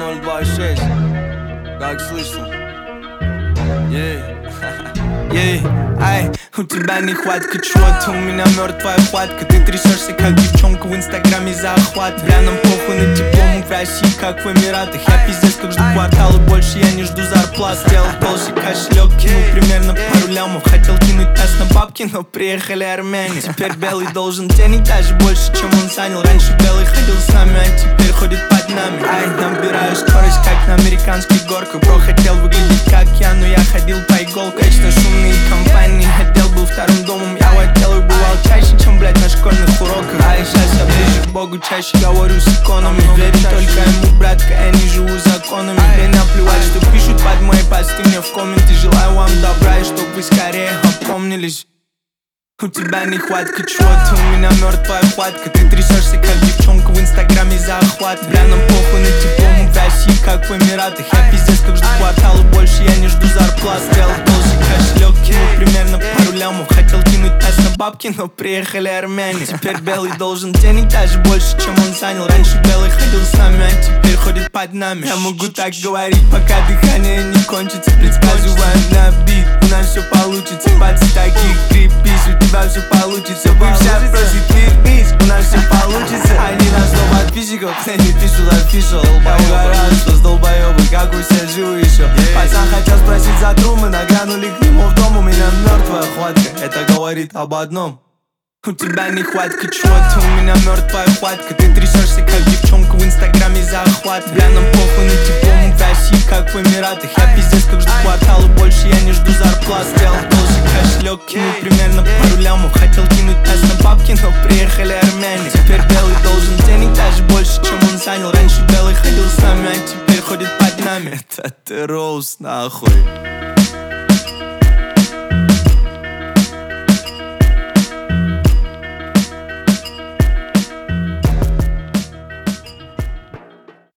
026. Как слышно? Ей, ай, у тебя нехватка чего-то, у меня мертвая хватка. Ты трясешься, как девчонка в инстаграме захват. Бля, нам похуй на тепло, мы в России, как в Эмиратах. Я пиздец, как жду кварталы, больше я не жду зарплат. Сделал толще кошелек, кинул примерно пару лямов. Хотел кинуть нас на бабки, но приехали армяне. Теперь белый должен денег даже больше, чем он занял. Раньше белый ходил с нами, а теперь ходит под нами. Ай, набираю скорость, как на американских горках. Бро хотел выглядеть как я, но я ходил по иголкам. Вечно шумные компании, отдел был вторым домом. Я в отделах бывал чаще, чем, блядь, на школьных уроках. А сейчас я ближе к Богу, чаще говорю с иконами. Верю только ему, братка, я не живу законами. Мне наплевать, что пишут под мои посты мне в комменты. Желаю вам добра и чтоб вы скорее опомнились. У тебя нехватка чего-то, у меня мертвая хватка. Ты трясешься, как девчонка в инстаграме захват. Бля, нам похуй на тепло, мы в России, как в Эмиратах. Я пиздец, как жду кварталы, больше я не жду зарплат. Сделал толще кошелек, кинул примерно пару лямов. Хотел кинуть нас на бабки, но приехали армяне. Теперь белый должен денег даже больше, чем он занял. Раньше белый ходил с нами, а теперь ходит под нами. Я могу так говорить, пока дыхание не кончится. Предсказываем на бит, у нас все получится. Пальцы таких крепись, у тебя все получится. Бывшая просит вернись, у нас все получится. Они нас снова от физиков, не пишут official. Я угораю, что с долбоебы, как у себя живу еще. Пацан хотел спросить за трумы, нагрянули к нему в дом. У меня мертвая хватка, это говорит об одном. У тебя нехватка чего-то, у меня мертвая хватка. Ты трясешься, как девчонка в инстаграме захват. Бля, нам похуй на тепло, мы в России, как в Эмиратах. Я пиздец, как жду кварталы, больше я не жду зарплат. Сделал толще кошелек, кинул примерно пару лямов. Хотел кинуть нас на бабки, но приехали армяне. Теперь белый должен денег даже больше, чем он занял. Раньше белый ходил с нами, а теперь ходит под нами. Это ты роуз, нахуй.